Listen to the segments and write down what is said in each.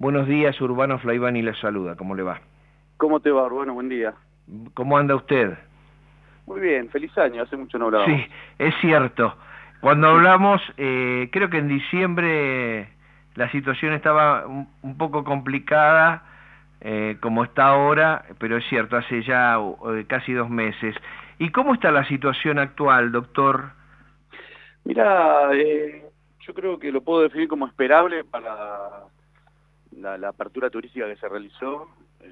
Buenos días, Urbano Flaivani les saluda, ¿cómo le va? ¿Cómo te va, Urbano? Buen día. ¿Cómo anda usted? Muy bien, feliz año, hace mucho no Sí, hablábamos. es cierto. Cuando hablamos, creo que en diciembre la situación estaba un poco complicada, como está ahora, pero es cierto, hace ya casi 2 meses. ¿Y cómo está la situación actual, doctor? Mira, yo creo que lo puedo definir como esperable para la apertura turística que se realizó.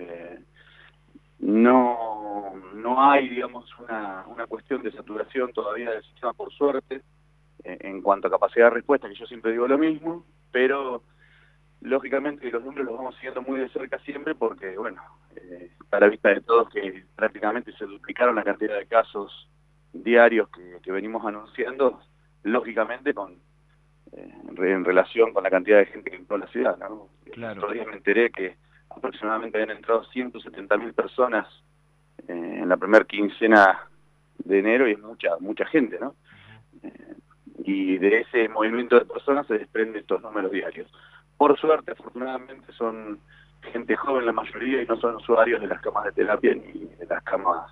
No hay, digamos, una cuestión de saturación todavía del sistema, por suerte, en cuanto a capacidad de respuesta, que yo siempre digo lo mismo, pero lógicamente los números los vamos siguiendo muy de cerca siempre porque, bueno, está a la vista de todos que prácticamente se duplicaron la cantidad de casos diarios que venimos anunciando, lógicamente en relación con la cantidad de gente que entró a la ciudad, ¿no? El Claro. otro día me enteré que aproximadamente habían entrado 170.000 personas en la primera quincena de enero, y es mucha gente, ¿no? Y de ese movimiento de personas se desprenden estos números diarios. Por suerte, afortunadamente, son gente joven la mayoría y no son usuarios de las camas de terapia ni de las camas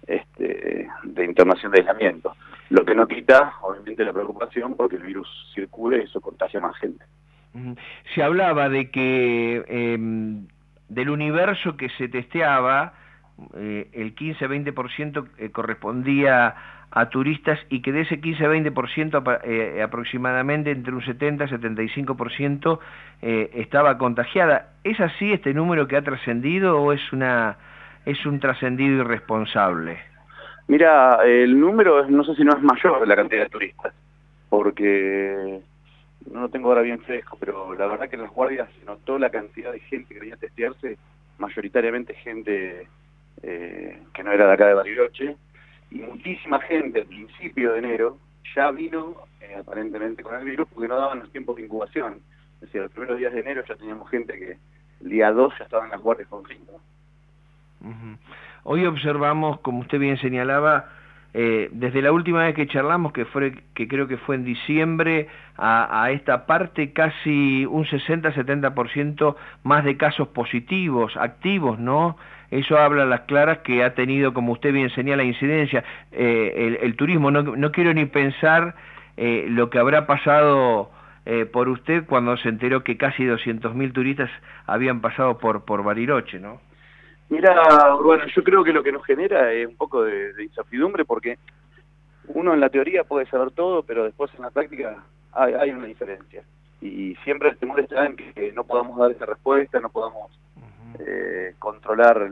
de internación de aislamiento. Lo que no quita, obviamente, la preocupación porque el virus circule y eso contagia a más gente. Se hablaba de que del universo que se testeaba, el 15-20% correspondía a turistas y que de ese 15-20% aproximadamente entre un 70-75% estaba contagiada. ¿Es así este número que ha trascendido o es un trascendido irresponsable? Mira, el número no sé si no es mayor de la cantidad de turistas, porque no lo tengo ahora bien fresco, pero la verdad que en las guardias se notó la cantidad de gente que venía a testearse, mayoritariamente gente que no era de acá de Bariloche, y muchísima gente al principio de enero ya vino aparentemente con el virus porque no daban los tiempos de incubación. Es decir, los primeros días de enero ya teníamos gente que el día 2 ya estaba en las guardias con síntomas. Ujú. Hoy observamos, como usted bien señalaba, desde la última vez que charlamos, que creo que fue en diciembre, a esta parte casi un 60-70% más de casos positivos, activos, ¿no? Eso habla a las claras que ha tenido, como usted bien señala, incidencia. El turismo, no quiero ni pensar lo que habrá pasado por usted cuando se enteró que casi 200.000 turistas habían pasado por Bariloche, ¿no? Mira, Urbano, yo creo que lo que nos genera es un poco de incertidumbre porque uno en la teoría puede saber todo, pero después en la práctica hay una diferencia. Y siempre el temor está en que no podamos dar esa respuesta, no podamos controlar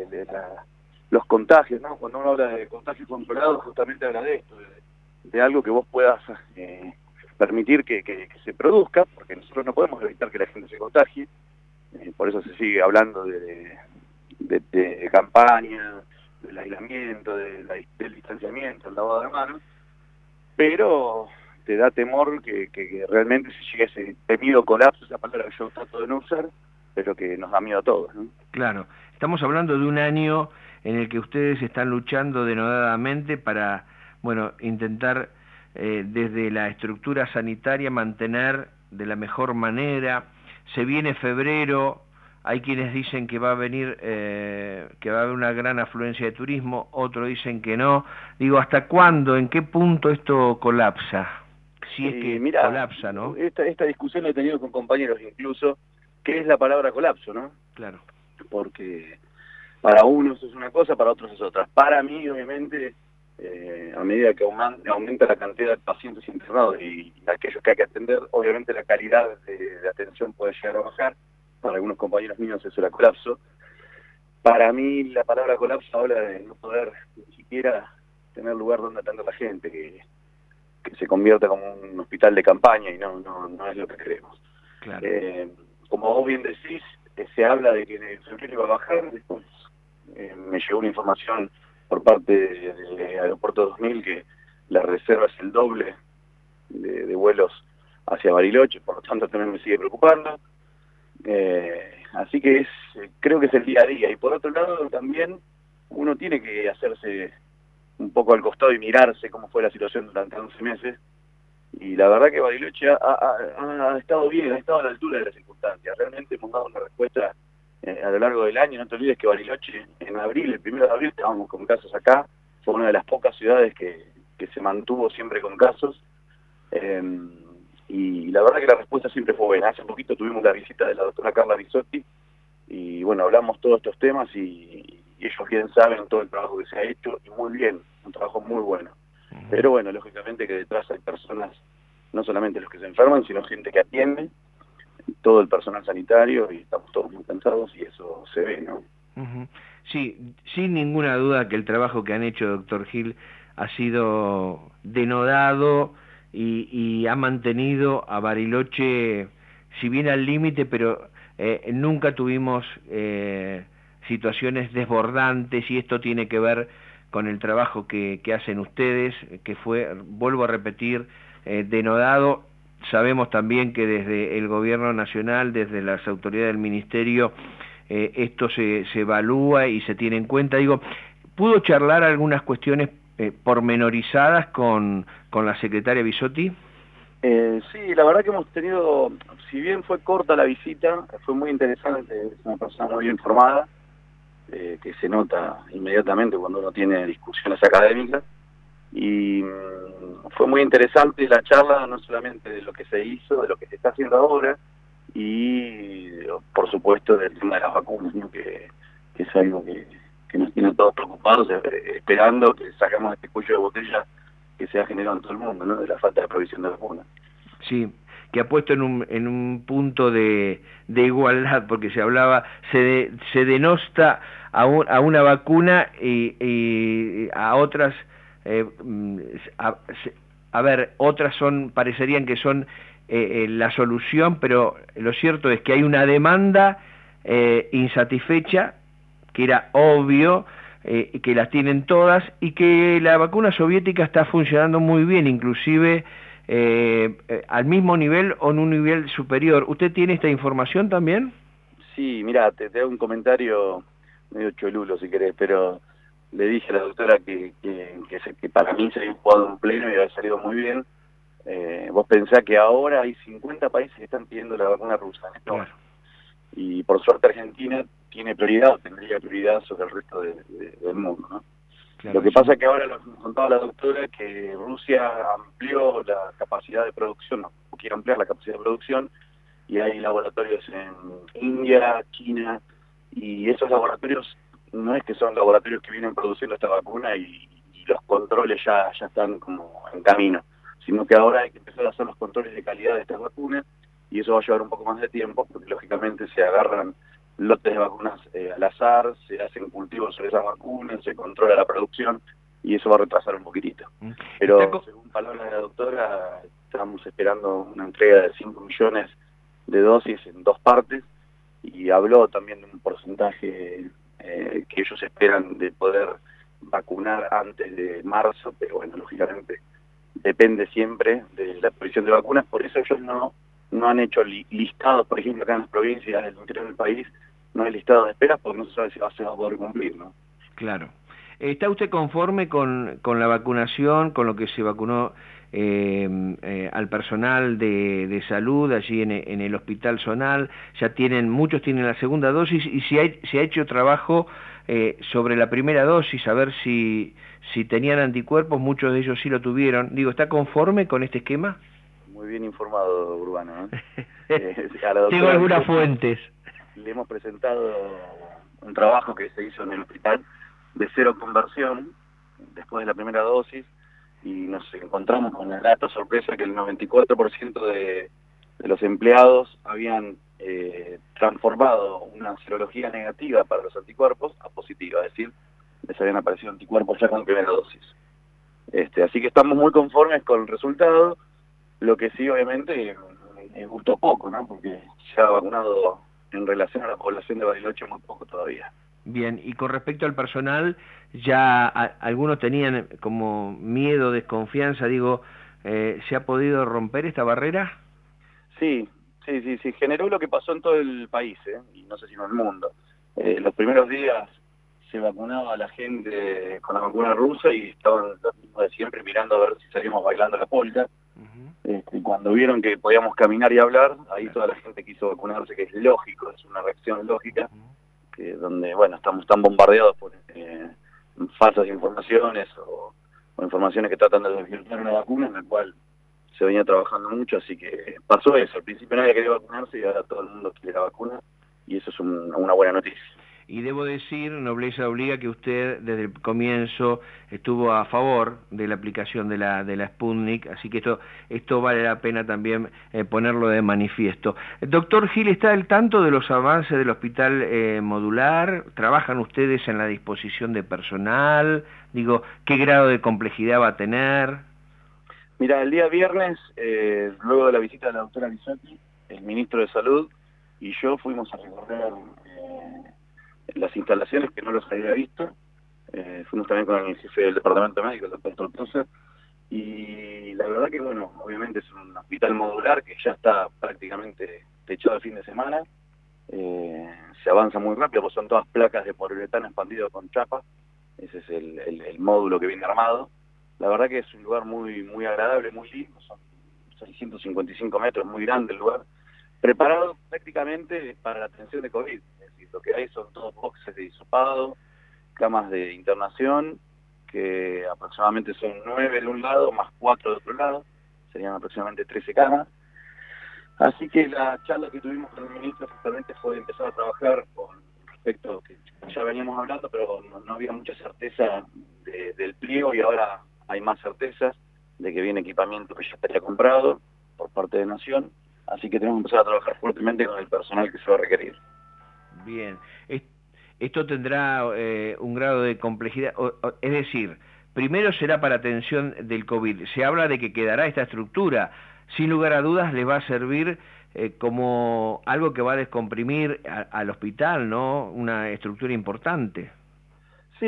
los contagios, ¿no? Cuando uno habla de contagios controlados, justamente habla de esto, de algo que vos puedas permitir que se produzca, porque nosotros no podemos evitar que la gente se contagie, por eso se sigue hablando de campaña, del aislamiento, del distanciamiento, el lavado de manos, pero te da temor que realmente se llegue a ese temido colapso, esa palabra que yo trato de no usar, pero que nos da miedo a todos, ¿no? Claro, estamos hablando de un año en el que ustedes están luchando denodadamente para, bueno, intentar desde la estructura sanitaria mantener de la mejor manera. Se viene febrero, hay quienes dicen que va a venir, que va a haber una gran afluencia de turismo, otros dicen que no. Digo, ¿hasta cuándo, en qué punto esto colapsa? Si es que Mira, colapsa, ¿no? esta discusión la he tenido con compañeros incluso, ¿qué es la palabra colapso, no? Claro. Porque para unos es una cosa, para otros es otra. Para mí, obviamente, a medida que aumenta la cantidad de pacientes internados y aquellos que hay que atender, obviamente la calidad de atención puede llegar a bajar. Para algunos compañeros míos eso era colapso. Para mí la palabra colapso habla de no poder ni siquiera tener lugar donde atender a la gente, que se convierta como un hospital de campaña y no es lo que queremos. Claro. Como vos bien decís, se habla de que en febrero iba a bajar, después me llegó una información por parte de Aeropuerto 2000 que la reserva es el doble de vuelos hacia Bariloche, por lo tanto también me sigue preocupando. Así que creo que es el día a día. Y por otro lado también uno tiene que hacerse un poco al costado y mirarse cómo fue la situación durante 11 meses Y la verdad que Bariloche ha estado bien, ha estado a la altura de las circunstancias. Realmente hemos dado una respuesta a lo largo del año. No te olvides que Bariloche, en abril, el 1 de abril, estábamos con casos acá. Fue una de las pocas ciudades que se mantuvo siempre con casos. Y la verdad que la respuesta siempre fue buena. Hace poquito tuvimos la visita de la doctora Carla Bisotti y bueno, hablamos todos estos temas y ellos bien saben todo el trabajo que se ha hecho y muy bien, un trabajo muy bueno. Pero bueno, lógicamente que detrás hay personas, no solamente los que se enferman, sino gente que atiende, todo el personal sanitario, y estamos todos muy cansados y eso se ve, ¿no? Sí, sin ninguna duda que el trabajo que han hecho, doctor Gil, ha sido denodado y ha mantenido a Bariloche, si bien al límite, pero nunca tuvimos situaciones desbordantes, y esto tiene que ver con el trabajo que hacen ustedes, que fue, vuelvo a repetir, denodado. Sabemos también que desde el gobierno nacional, desde las autoridades del ministerio, esto se evalúa y se tiene en cuenta. Digo, ¿pudo charlar algunas cuestiones pormenorizadas con la secretaria Bisotti? Sí, la verdad que hemos tenido, si bien fue corta la visita, fue muy interesante, es una persona muy bien formada, que se nota inmediatamente cuando uno tiene discusiones académicas, y fue muy interesante la charla, no solamente de lo que se hizo, de lo que se está haciendo ahora, y por supuesto del tema de las vacunas, ¿no? que es algo que nos tiene todos preocupados, esperando que sacamos este cuello de botella que se ha generado en todo el mundo, ¿no? De la falta de provisión de vacunas. Sí, que ha puesto en un punto de igualdad, porque se hablaba, se denosta a una vacuna y a otras, a ver, otras parecerían que son la solución, pero lo cierto es que hay una demanda insatisfecha, que era obvio, que las tienen todas, y que la vacuna soviética está funcionando muy bien, inclusive al mismo nivel o en un nivel superior. ¿Usted tiene esta información también? Sí, mira, te hago un comentario medio cholulo si querés, pero le dije a la doctora que para mí se había jugado un pleno y había salido muy bien. Vos pensás que ahora hay 50 países que están pidiendo la vacuna rusa, ¿no? Claro. Y por suerte Argentina tiene prioridad, o tendría prioridad sobre el resto del mundo, ¿no? Claro, Lo que pasa es que ahora, lo que nos contaba la doctora, que Rusia amplió la capacidad de producción, no, quiere ampliar la capacidad de producción, y hay laboratorios en India, China, y esos laboratorios no es que son laboratorios que vienen produciendo esta vacuna y los controles ya están como en camino, sino que ahora hay que empezar a hacer los controles de calidad de estas vacunas, y eso va a llevar un poco más de tiempo, porque lógicamente se agarran lotes de vacunas al azar, se hacen cultivos sobre esas vacunas, se controla la producción, y eso va a retrasar un poquitito. Pero según palabras de la doctora, estamos esperando una entrega de 5 millones de dosis en 2 partes, y habló también de un porcentaje que ellos esperan de poder vacunar antes de marzo, pero bueno, lógicamente depende siempre de la provisión de vacunas, por eso ellos no han hecho listados, por ejemplo, acá en las provincias del interior del país, no hay listados de esperas porque no se sabe si se va a poder cumplir, ¿no? Claro. ¿Está usted conforme con la vacunación, con lo que se vacunó al personal de salud allí en el Hospital Zonal? Ya muchos tienen la segunda dosis, y se ha hecho trabajo sobre la primera dosis, a ver si tenían anticuerpos. Muchos de ellos sí lo tuvieron. Digo, ¿está conforme con este esquema? Muy bien informado, Urbano, Tengo algunas fuentes. Le hemos presentado un trabajo que se hizo en el hospital de 0 conversión después de la primera dosis, y nos encontramos con la grata sorpresa que el 94% de los empleados habían transformado una serología negativa para los anticuerpos a positiva, es decir, les habían aparecido anticuerpos ya con la primera dosis. Así que estamos muy conformes con el resultado. Lo que sí, obviamente, gustó poco, ¿no? Porque se ha vacunado en relación a la población de Bariloche muy poco todavía. Bien, y con respecto al personal, ya algunos tenían como miedo, desconfianza, digo, ¿se ha podido romper esta barrera? Sí, generó lo que pasó en todo el país, y no sé si en el mundo. Los primeros días se vacunaba a la gente con la vacuna rusa y estaban los mismos de siempre mirando a ver si salíamos bailando la polka. Y cuando vieron que podíamos caminar y hablar, ahí toda la gente quiso vacunarse, que es lógico, es una reacción lógica, que donde, bueno, estamos tan bombardeados por falsas informaciones o informaciones que tratan de desvirtuar una vacuna, en la cual se venía trabajando mucho, así que pasó eso. Al principio nadie quería vacunarse y ahora todo el mundo quiere la vacuna, y eso es una buena noticia. Y debo decir, nobleza obliga, que usted desde el comienzo estuvo a favor de la aplicación de la Sputnik, así que esto vale la pena también ponerlo de manifiesto. Doctor Gil, ¿está al tanto de los avances del hospital modular? ¿Trabajan ustedes en la disposición de personal? Digo, ¿qué grado de complejidad va a tener? Mira, el día viernes, luego de la visita de la doctora Bisotti, el ministro de Salud y yo fuimos a recorrer las instalaciones, que no los había visto. Fuimos también con el jefe del departamento médico, el doctor Tortosa, y la verdad que, bueno, obviamente es un hospital modular que ya está prácticamente techado el fin de semana. Se avanza muy rápido, pues son todas placas de poliuretano expandido con chapa. Ese es el módulo que viene armado. La verdad que es un lugar muy agradable, muy lindo, son 655 metros, muy grande el lugar, preparado prácticamente para la atención de COVID. Es decir, lo que hay son todos boxes de hisopado, camas de internación, que aproximadamente son 9 de un lado, más 4 de otro lado, serían aproximadamente 13 camas. Así que la charla que tuvimos con el ministro justamente fue empezar a trabajar con respecto, que ya veníamos hablando, pero no había mucha certeza del pliego, y ahora hay más certezas de que viene equipamiento que ya estaría comprado por parte de Nación, así que tenemos que empezar a trabajar fuertemente con el personal que se va a requerir. Bien, esto tendrá un grado de complejidad, es decir, primero será para atención del COVID. Se habla de que quedará esta estructura, sin lugar a dudas les va a servir como algo que va a descomprimir al hospital, ¿no? Una estructura importante. Sí,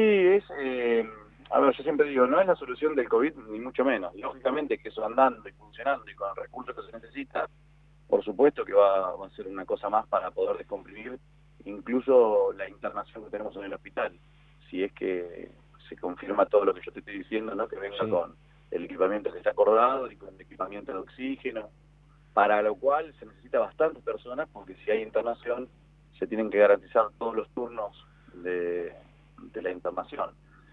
a ver, yo siempre digo, no es la solución del COVID, ni mucho menos. Lógicamente que eso andando y funcionando y con el recurso que se necesita, por supuesto que va a ser una cosa más para poder descomprimir incluso la internación que tenemos en el hospital. Si es que se confirma todo lo que yo te estoy diciendo, ¿no? Que venga Sí. con el equipamiento que está acordado y con el equipamiento de oxígeno, para lo cual se necesita bastantes personas, porque si hay internación se tienen que garantizar todos los turnos de la internación.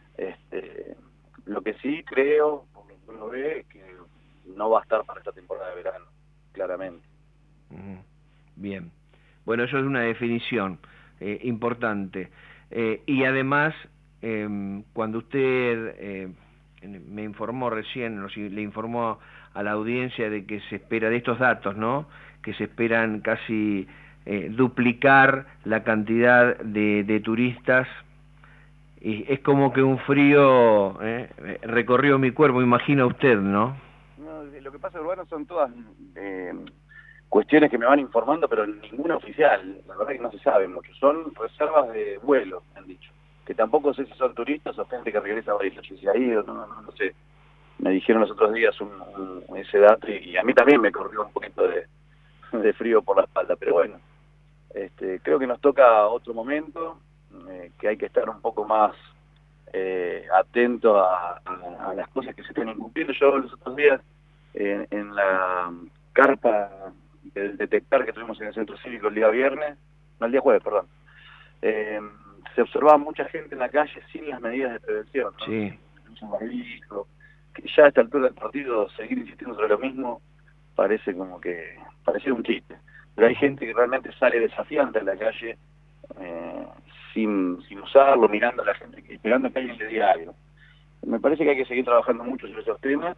Lo que sí creo, por lo que uno ve, es que no va a estar para esta temporada de verano, claramente. Bien, bueno, eso es una definición importante. Y además, cuando usted me informó recién, le informó a la audiencia de que se espera, de estos datos, ¿no?, que se esperan casi duplicar la cantidad de turistas, y es como que un frío recorrió mi cuerpo, imagina usted, ¿no? No, lo que pasa, Urbano, son todas cuestiones que me van informando, pero ninguna oficial. La verdad que no se sabe mucho. Son reservas de vuelo, me han dicho. Que tampoco sé si son turistas o gente que regresa a Bariloche, si se ha ido, no sé. Me dijeron los otros días ese dato, y a mí también me corrió un poquito de frío por la espalda. Pero bueno, creo que nos toca otro momento, que hay que estar un poco más atento a las cosas que se están incumpliendo. Yo los otros días, en la carpa del detectar que tuvimos en el centro cívico el día viernes, no, el día jueves, perdón, se observaba mucha gente en la calle sin las medidas de prevención, ¿no? Sí. Sin barbijo, que ya a esta altura del partido seguir insistiendo sobre lo mismo parece como que parecía un chiste. Pero hay gente que realmente sale desafiante en la calle, sin usarlo, mirando a la gente, esperando que alguien le diga algo. Me parece que hay que seguir trabajando mucho sobre esos temas,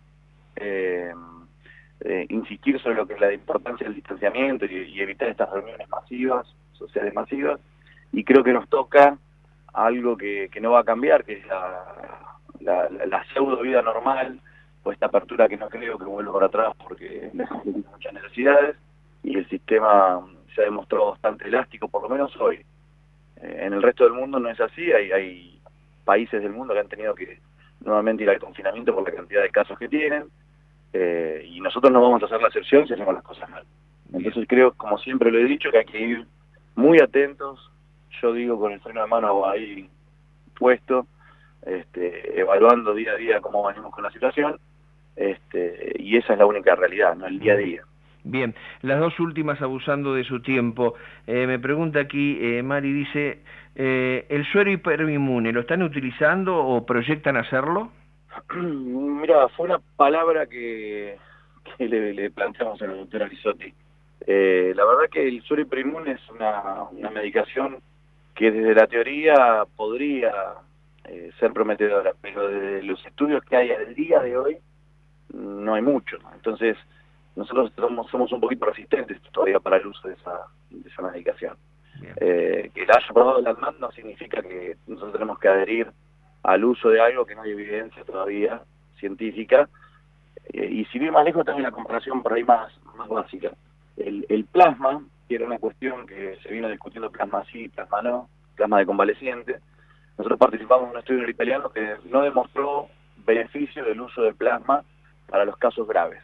insistir sobre lo que es la importancia del distanciamiento y evitar estas reuniones masivas, sociales masivas, y creo que nos toca algo que no va a cambiar, que es la pseudo vida normal, o esta apertura que no creo que vuelva para atrás porque hay muchas necesidades, y el sistema se ha demostrado bastante elástico, por lo menos hoy. En el resto del mundo no es así, hay países del mundo que han tenido que nuevamente ir al confinamiento por la cantidad de casos que tienen, y nosotros no vamos a hacer la excepción si hacemos las cosas mal. Entonces creo, como siempre lo he dicho, que hay que ir muy atentos, yo digo con el freno de mano ahí puesto, evaluando día a día cómo venimos con la situación, y esa es la única realidad, ¿no? El día a día. Bien, las dos últimas abusando de su tiempo. Me pregunta aquí, Mari dice, ¿el suero hiperinmune lo están utilizando o proyectan hacerlo? Mira, fue una palabra que le planteamos a la doctora Risotti. La verdad que el suero hiperinmune es una medicación que desde la teoría podría ser prometedora, pero desde los estudios que hay al día de hoy no hay mucho, ¿no? Entonces, nosotros somos un poquito resistentes todavía para el uso de esa medicación. Que la haya probado la ANMAT no significa que nosotros tenemos que adherir al uso de algo que no hay evidencia todavía científica. Y si bien más lejos, también la comparación por ahí más básica. El plasma, que era una cuestión que se vino discutiendo, plasma sí, plasma no, plasma de convaleciente. Nosotros participamos en un estudio italiano que no demostró beneficio del uso de plasma para los casos graves.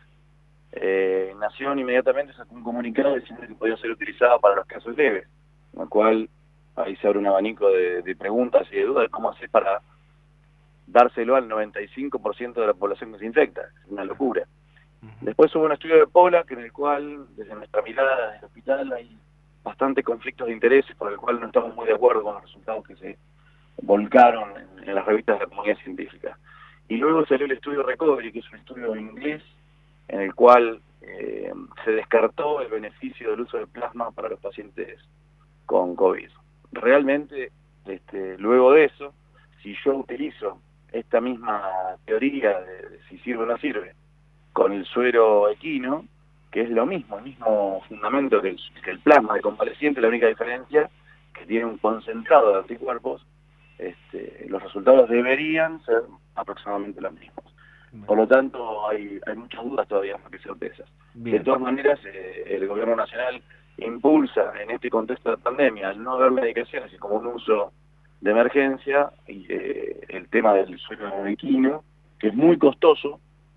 Nación inmediatamente sacó un comunicado diciendo que podía ser utilizado para los casos leves, con lo cual ahí se abre un abanico de preguntas y de dudas de cómo hacer para dárselo al 95% de la población que se infecta. Es una locura. Después hubo un estudio de Pollack en el cual, desde nuestra mirada desde el hospital, hay bastantes conflictos de intereses por el cual no estamos muy de acuerdo con los resultados que se volcaron en las revistas de la comunidad científica. Y luego salió el estudio Recovery, que es un estudio en inglés, en el cual se descartó el beneficio del uso del plasma para los pacientes con COVID. Realmente, luego de eso, si yo utilizo esta misma teoría de si sirve o no sirve, con el suero equino, que es lo mismo, el mismo fundamento que el plasma de convaleciente, la única diferencia que tiene un concentrado de anticuerpos, los resultados deberían ser aproximadamente los mismos. Por lo tanto, hay muchas dudas todavía más que certezas. Bien. De todas maneras, el gobierno nacional impulsa en este contexto de pandemia, al no haber medicaciones y como un uso de emergencia, el tema del suero equino, que es muy costoso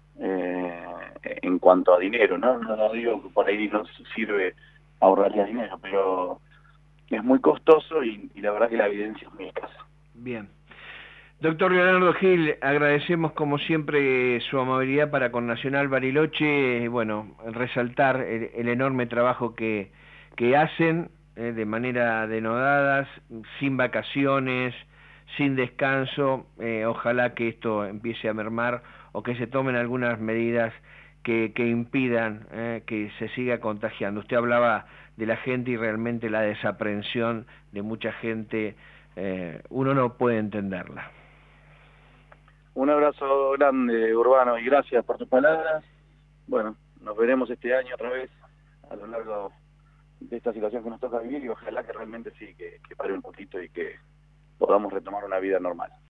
en cuanto a dinero, ¿no? No digo que por ahí no sirve ahorraría dinero, pero es muy costoso y la verdad que la evidencia es muy escasa. Bien. Doctor Leonardo Gil, agradecemos como siempre su amabilidad para con Nacional Bariloche, bueno, resaltar el enorme trabajo que hacen de manera denodadas, sin vacaciones, sin descanso. Ojalá que esto empiece a mermar o que se tomen algunas medidas que impidan que se siga contagiando. Usted hablaba de la gente y realmente la desaprensión de mucha gente, uno no puede entenderla. Un abrazo grande, Urbano, y gracias por tus palabras. Bueno, nos veremos este año otra vez a lo largo de esta situación que nos toca vivir y ojalá que realmente sí, que pare un poquito y que podamos retomar una vida normal.